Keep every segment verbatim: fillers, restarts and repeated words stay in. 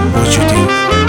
وجودی.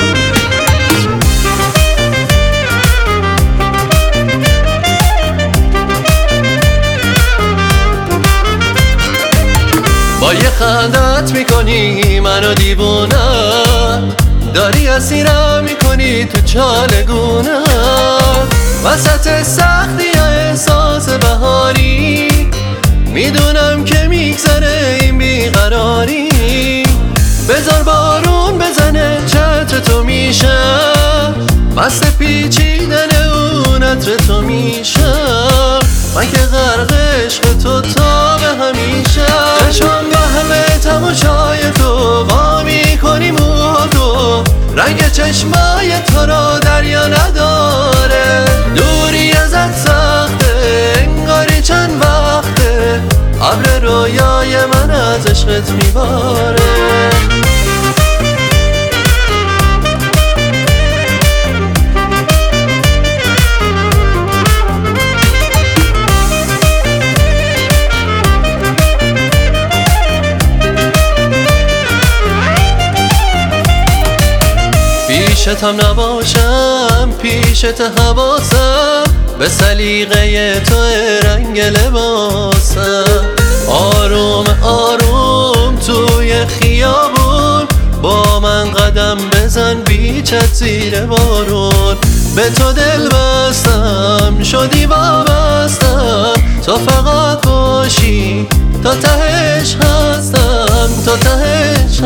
با یه خندت میکنی منو دیوونه، داری اسیرم میکنی تو چالگونه، وسط سختی یا احساس بهاری، میدونم که میگذره این بیقراری. بذار بارون بزنه چتر تو میشه، مست پیچیدن اون عطر تو میشه، من که غرق عشق تو تا به همیشه. چشم با همه تماشای تو وا میکنی موهاتو، رنگ چشمای تو رو دریا نداره، دوری ازت سخته انگاری چند وقته، ابر رویای من از عشقت میباره. پیشتم نباشم پیشت حواسم، به سلیقه تو رنگ لباسم، آروم آروم توی خیابون با من قدم بزن بیچت زیر بارون. به تو دل بستم شدی وابستم، تو فقط باشی تا تهش هستم، تا تهش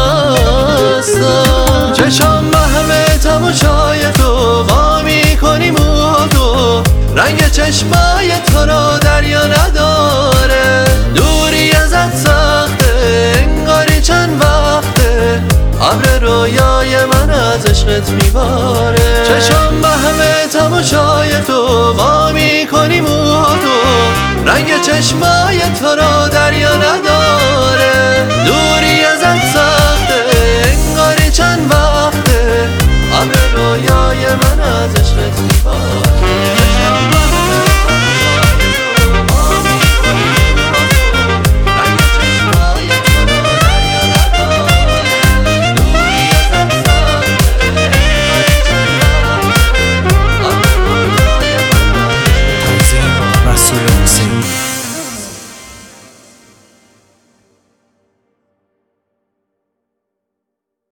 هستم. چشم به همه تماشای تو وا میکنی موهاتو، رنگ چشمای تو رو دریا نداره، دوری ازت سخته انگاری چند وقته، ابر رویای من از عشقت میباره. چشم به همه تماشای تو وا میکنی موهاتو، رنگ چشمای تو رو دریا نداره، دوری ازت سخته انگاری چند وقته، ابر رویای من از عشقت میباره.